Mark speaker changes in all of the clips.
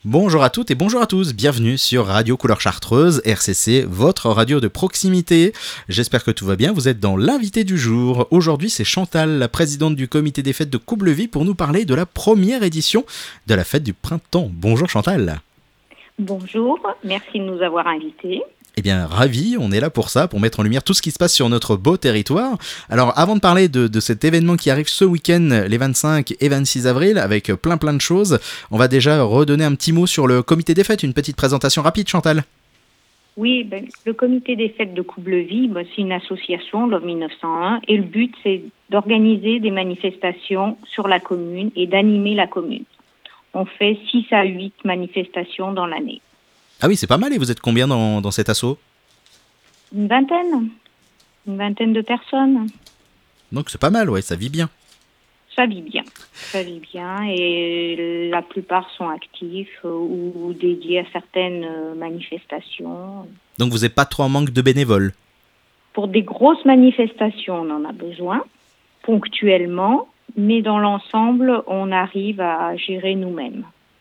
Speaker 1: Bonjour à toutes et bonjour à tous, bienvenue sur Radio Couleur Chartreuse, RCC, votre radio de proximité. J'espère que tout va bien, vous êtes dans l'invité du jour. Aujourd'hui c'est Chantal, la présidente du comité des fêtes de Coublevis, pour nous parler de la première édition de la fête du printemps. Bonjour Chantal.
Speaker 2: Bonjour, merci de nous avoir invités.
Speaker 1: Eh bien, ravi, on est là pour ça, pour mettre en lumière tout ce qui se passe sur notre beau territoire. Alors, avant de parler de cet événement qui arrive ce week-end, les 25 et 26 avril, avec plein de choses, on va déjà redonner un petit mot sur le comité des fêtes, une petite présentation rapide, Chantal.
Speaker 2: Oui, le comité des fêtes de Coublevis, c'est une association, Love 1901, et le but, c'est d'organiser des manifestations sur la commune et d'animer la commune. On fait 6 à 8 manifestations dans l'année.
Speaker 1: Ah oui, c'est pas mal, et vous êtes combien dans cet asso ?
Speaker 2: Une vingtaine de personnes.
Speaker 1: Donc c'est pas mal, ouais, ça vit bien.
Speaker 2: Ça vit bien, et la plupart sont actifs ou dédiés à certaines manifestations.
Speaker 1: Donc vous n'êtes pas trop en manque de bénévoles ?
Speaker 2: Pour des grosses manifestations, on en a besoin, ponctuellement, mais dans l'ensemble, on arrive à gérer nous-mêmes.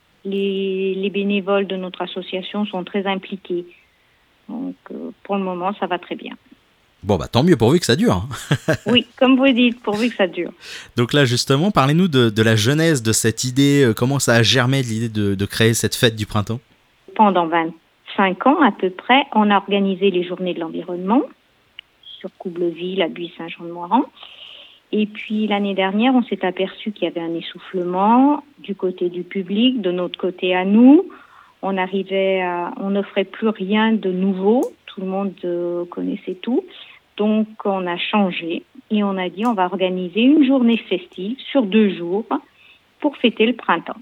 Speaker 2: Les bénévoles de notre association sont très impliqués. Donc, pour le moment, ça va très bien.
Speaker 1: Bon, tant mieux, pourvu que ça dure.
Speaker 2: Oui, comme vous dites, pourvu que ça dure.
Speaker 1: Donc là, justement, parlez-nous de la genèse de cette idée. Comment ça a germé l'idée de créer cette fête du printemps ?
Speaker 2: Pendant 25 ans, à peu près, on a organisé les journées de l'environnement sur Coublevis, la Buis, Saint-Jean-de-Moiran. Et puis l'année dernière, on s'est aperçu qu'il y avait un essoufflement du côté du public, de notre côté à nous. On n'offrait plus rien de nouveau. Tout le monde connaissait tout. Donc on a changé et on a dit on va organiser une journée festive sur 2 jours pour fêter le printemps.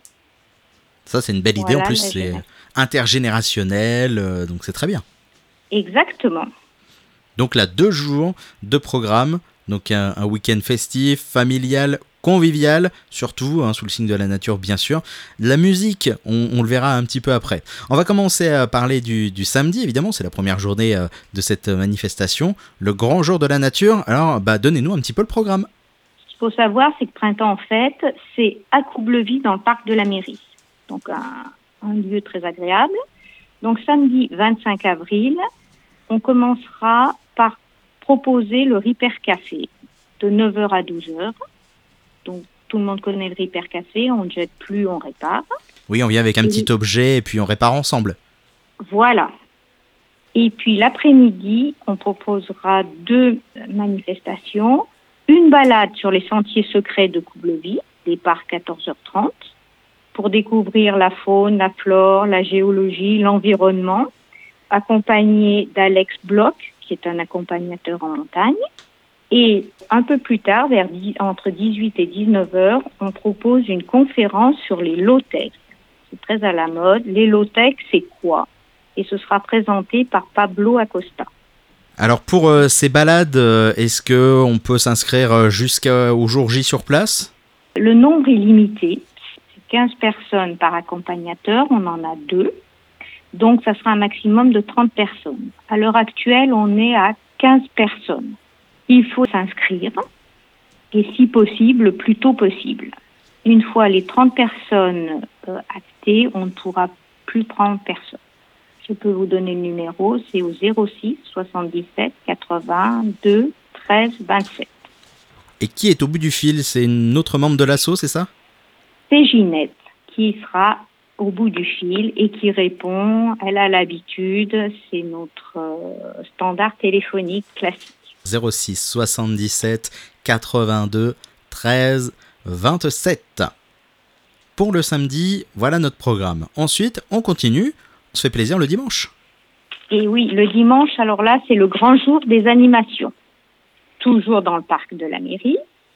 Speaker 1: Ça c'est une belle idée, en plus c'est intergénérationnel, donc c'est très bien.
Speaker 2: Exactement.
Speaker 1: Donc là, 2 jours de programme. Donc un week-end festif, familial, convivial, surtout sous le signe de la nature bien sûr. La musique, on le verra un petit peu après. On va commencer à parler du samedi, évidemment, c'est la première journée de cette manifestation, le grand jour de la nature. Alors donnez-nous un petit peu le programme.
Speaker 2: Ce qu'il faut savoir, c'est que Printemps en fête, c'est à Coublevis dans le parc de la mairie. Donc un lieu très agréable. Donc samedi 25 avril, on commencera par proposer le Ripper Café de 9h à 12h. Donc, tout le monde connaît le Ripper Café, on ne jette plus, on répare.
Speaker 1: Oui, on vient avec un petit objet et puis on répare ensemble.
Speaker 2: Voilà. Et puis, l'après-midi, on proposera 2 manifestations. Une balade sur les sentiers secrets de Coublevis, départ 14h30, pour découvrir la faune, la flore, la géologie, l'environnement, accompagné d'Alex Bloch, qui est un accompagnateur en montagne. Et un peu plus tard, entre 18 et 19 heures, on propose une conférence sur les low-tech. C'est très à la mode. Les low-tech, c'est quoi ? Et ce sera présenté par Pablo Acosta.
Speaker 1: Alors pour ces balades, est-ce qu'on peut s'inscrire jusqu'au jour J sur place ?
Speaker 2: Le nombre est limité. C'est 15 personnes par accompagnateur. On en a 2. Donc, ça sera un maximum de 30 personnes. À l'heure actuelle, on est à 15 personnes. Il faut s'inscrire et, si possible, le plus tôt possible. Une fois les 30 personnes actées, on ne pourra plus prendre personne. Je peux vous donner le numéro, c'est au 06 77 82 13 27.
Speaker 1: Et qui est au bout du fil ? C'est une autre membre de l'asso, c'est ça ?
Speaker 2: C'est Ginette qui sera au bout du fil et qui répond. Elle a l'habitude, c'est notre standard téléphonique classique.
Speaker 1: 06 77 82 13 27. Pour le samedi, voilà notre programme. Ensuite, on continue, on se fait plaisir le dimanche.
Speaker 2: Et oui, le dimanche, alors là, c'est le grand jour des animations. Toujours dans le parc de la mairie,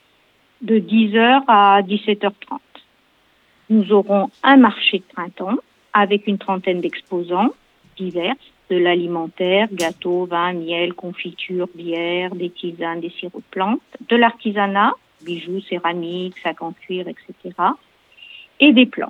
Speaker 2: de 10h à 17h30. Nous aurons un marché de printemps avec une trentaine d'exposants divers, de l'alimentaire, gâteaux, vin, miel, confiture, bière, des tisanes, des sirops de plantes, de l'artisanat, bijoux, céramique, sacs en cuir, etc. et des plantes.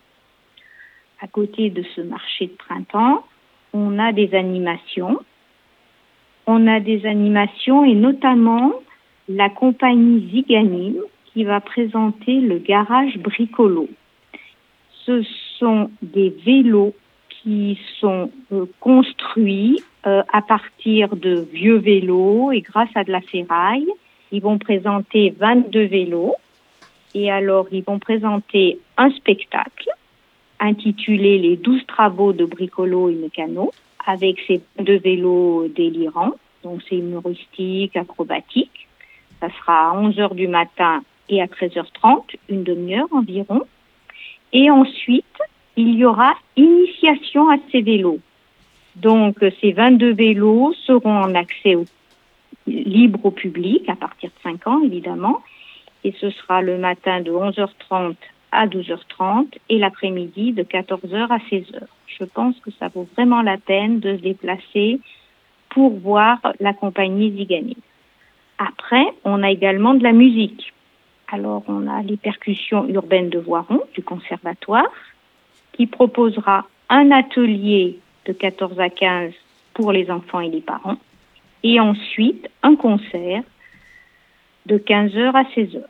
Speaker 2: À côté de ce marché de printemps, on a des animations. On a des animations et notamment la compagnie Ziganim qui va présenter le garage bricolo. Ce sont des vélos qui sont construits à partir de vieux vélos et grâce à de la ferraille. Ils vont présenter 22 vélos et alors ils vont présenter un spectacle intitulé Les 12 travaux de bricolo et mécano avec ces 22 vélos délirants. Donc c'est humoristique, acrobatique. Ça sera à 11h du matin et à 13h30, une demi-heure environ. Et ensuite, il y aura initiation à ces vélos. Donc, ces 22 vélos seront en accès libre au public à partir de 5 ans, évidemment. Et ce sera le matin de 11h30 à 12h30 et l'après-midi de 14h à 16h. Je pense que ça vaut vraiment la peine de se déplacer pour voir la compagnie Ziganis. Après, on a également de la musique. Alors, on a les percussions urbaines de Voiron, du conservatoire, qui proposera un atelier de 14 à 15 pour les enfants et les parents, et ensuite un concert de 15h à 16h.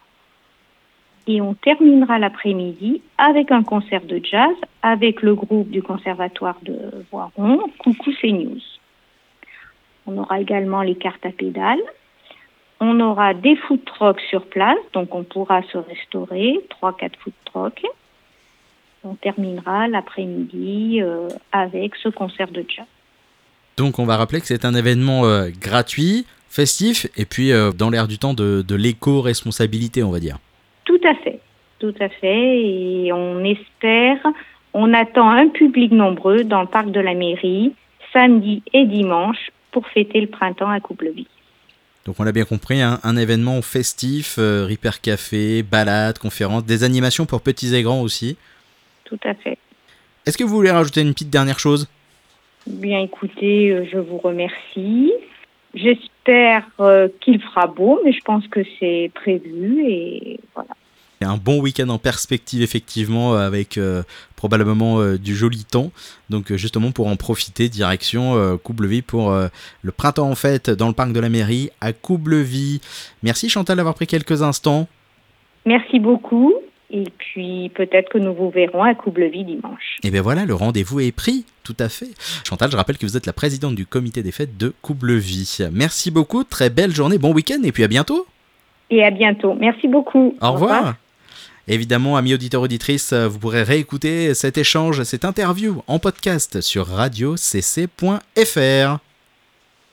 Speaker 2: Et on terminera l'après-midi avec un concert de jazz avec le groupe du conservatoire de Voiron, Coucou c'est News. On aura également les cartes à pédales. On aura des food trucks sur place, donc on pourra se restaurer, 3-4 food trucks. On terminera l'après-midi avec ce concert de jazz.
Speaker 1: Donc on va rappeler que c'est un événement gratuit, festif, et puis dans l'air du temps de l'éco-responsabilité, on va dire.
Speaker 2: Tout à fait. Et on attend un public nombreux dans le parc de la mairie, samedi et dimanche, pour fêter le printemps à Coubleville.
Speaker 1: Donc on l'a bien compris, hein, un événement festif, Ripper Café, balades, conférences, des animations pour petits et grands aussi.
Speaker 2: Tout à fait.
Speaker 1: Est-ce que vous voulez rajouter une petite dernière chose ?
Speaker 2: Bien écoutez, je vous remercie. J'espère qu'il fera beau, mais je pense que c'est prévu et voilà.
Speaker 1: Un bon week-end en perspective effectivement avec probablement du joli temps. Donc justement pour en profiter, direction Coubleville pour le printemps en fête dans le parc de la mairie à Coubleville. Merci Chantal d'avoir pris quelques instants.
Speaker 2: Merci beaucoup. Et puis peut-être que nous vous verrons à Coubleville dimanche.
Speaker 1: Et bien voilà, le rendez-vous est pris, tout à fait. Chantal, je rappelle que vous êtes la présidente du comité des fêtes de Coubleville. Merci beaucoup, très belle journée, bon week-end et puis à bientôt.
Speaker 2: Et à bientôt, merci beaucoup.
Speaker 1: Au revoir. Évidemment, amis auditeurs auditrices, vous pourrez réécouter cet échange, cette interview en podcast sur radiocc.fr.